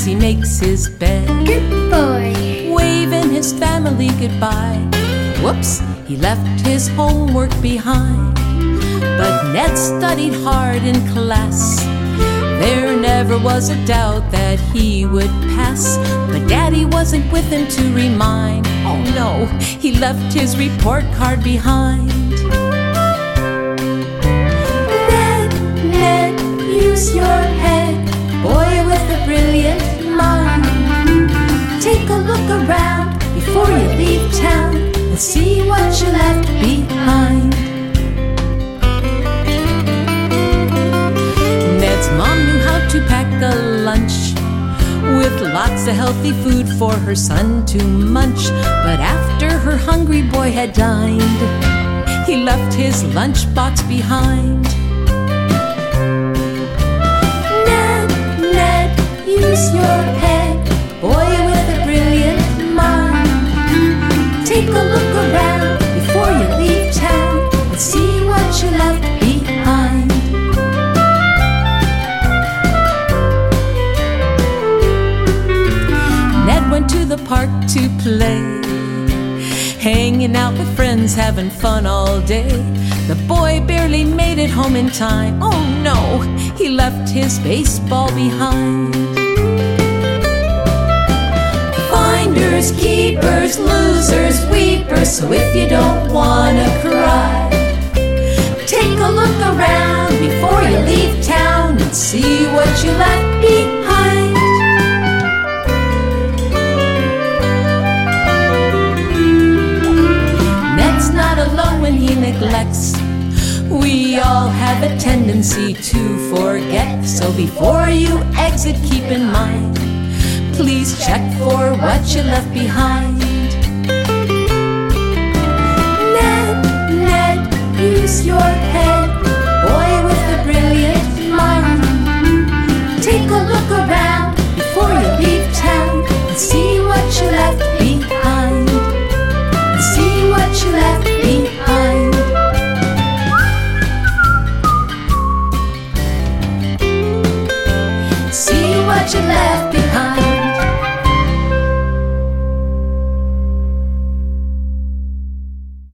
as he makes his bed. Good boy. Waving his family goodbye. Whoops, he left his homework behind. But Ned studied hard in class. There never was a doubt that he would pass. But Daddy wasn't with him to remind. Oh no, he left his report card behind. Ned, use your head, boy with a brilliant mind. Take a look around before you leave town and see what you left behind. Ned's mom knew how to pack a lunch with lots of healthy food for her son to munch. But after her hungry boy had dined, he left his lunchbox behind. Ned, use your head, boy with a brilliant mind. Take a look around before you leave town and see what you left behind. Ned went to the park to play, hanging out with friends, having fun all day. The boy barely made it home in time. Oh no, he left his baseball behind. Finders, keepers, losers, weepers. So if you don't wanna cry, take a look around before you leave town and see what you left behind. Ned's not alone when he neglects. We all have a tendency to forget. So before you exit, keep in mind, please check for what you left behind. Ned, use your head, boy with a brilliant mind. Take a look around